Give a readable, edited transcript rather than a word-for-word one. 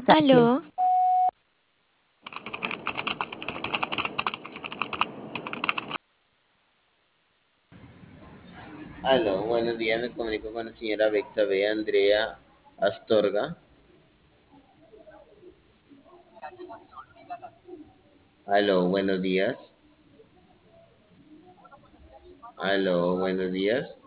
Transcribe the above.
Aló, Sánchez. Aló, buenos días, me comunico con la señora Bexabe Andrea Astorga. Aló, buenos días. Aló, buenos días.